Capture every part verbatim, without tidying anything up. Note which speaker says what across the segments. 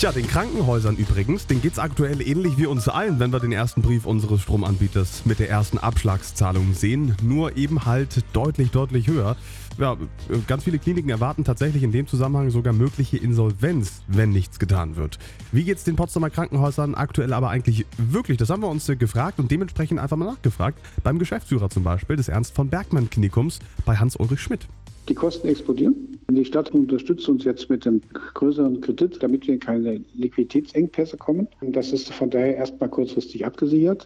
Speaker 1: Tja, den Krankenhäusern übrigens, denen geht's aktuell ähnlich wie uns allen, wenn wir den ersten Brief unseres Stromanbieters mit der ersten Abschlagszahlung sehen. Nur eben halt deutlich, deutlich höher. Ja, ganz viele Kliniken erwarten tatsächlich in dem Zusammenhang sogar mögliche Insolvenz, wenn nichts getan wird. Wie geht's den Potsdamer Krankenhäusern aktuell aber eigentlich wirklich? Das haben wir uns gefragt und dementsprechend einfach mal nachgefragt. Beim Geschäftsführer zum Beispiel des Ernst von Bergmann Klinikums bei Hans-Ulrich Schmidt.
Speaker 2: Die Kosten explodieren. Die Stadt unterstützt uns jetzt mit einem größeren Kredit, damit wir in keine Liquiditätsengpässe kommen. Das ist von daher erstmal kurzfristig abgesichert.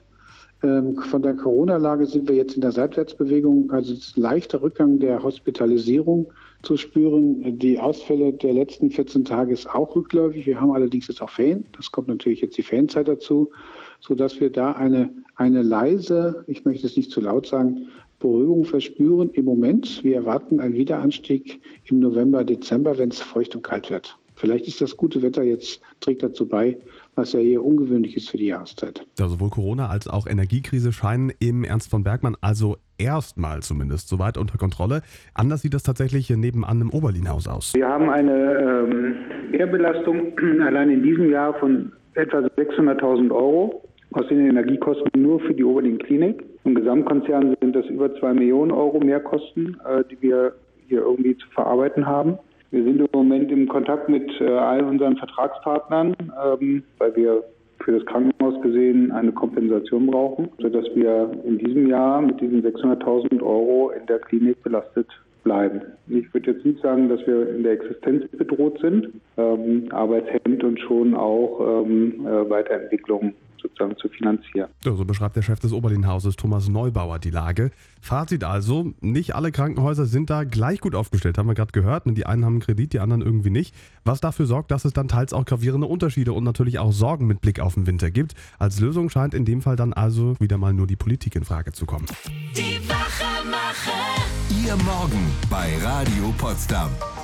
Speaker 2: Von der Corona-Lage sind wir jetzt in der Seitwärtsbewegung, also es ist ein leichter Rückgang der Hospitalisierung zu spüren. Die Ausfälle der letzten vierzehn Tage ist auch rückläufig. Wir haben allerdings jetzt auch Ferien. Das kommt natürlich jetzt die Ferienzeit dazu, sodass wir da eine, eine leise, ich möchte es nicht zu laut sagen, Beruhigung verspüren im Moment. Wir erwarten einen Wiederanstieg im November, Dezember, wenn es feucht und kalt wird. Vielleicht ist das gute Wetter jetzt, trägt dazu bei, was ja eher ungewöhnlich ist für die Jahreszeit.
Speaker 1: Ja, sowohl Corona als auch Energiekrise scheinen im Ernst von Bergmann also erstmal zumindest soweit unter Kontrolle. Anders sieht das tatsächlich nebenan im Oberlin-Haus aus.
Speaker 3: Wir haben eine ähm, Mehrbelastung allein in diesem Jahr von etwa sechshunderttausend Euro aus den Energiekosten nur für die Oberlin-Klinik. Im Gesamtkonzern sind das über zwei Millionen Euro Mehrkosten, äh, die wir hier irgendwie zu verarbeiten haben. Wir sind im Moment im Kontakt mit äh, all unseren Vertragspartnern, ähm, weil wir für das Krankenhaus gesehen eine Kompensation brauchen, sodass wir in diesem Jahr mit diesen sechshunderttausend Euro in der Klinik belastet bleiben. Ich würde jetzt nicht sagen, dass wir in der Existenz bedroht sind, ähm, aber es hemmt uns schon auch ähm, äh, Weiterentwicklung sozusagen zu finanzieren.
Speaker 1: Ja, so beschreibt der Chef des Oberlin-Hauses Thomas Neubauer die Lage. Fazit also, nicht alle Krankenhäuser sind da gleich gut aufgestellt, haben wir gerade gehört. Die einen haben einen Kredit, die anderen irgendwie nicht. Was dafür sorgt, dass es dann teils auch gravierende Unterschiede und natürlich auch Sorgen mit Blick auf den Winter gibt. Als Lösung scheint in dem Fall dann also wieder mal nur die Politik in Frage zu kommen.
Speaker 4: Die Wachermacher. Ihr Morgen bei Radio Potsdam.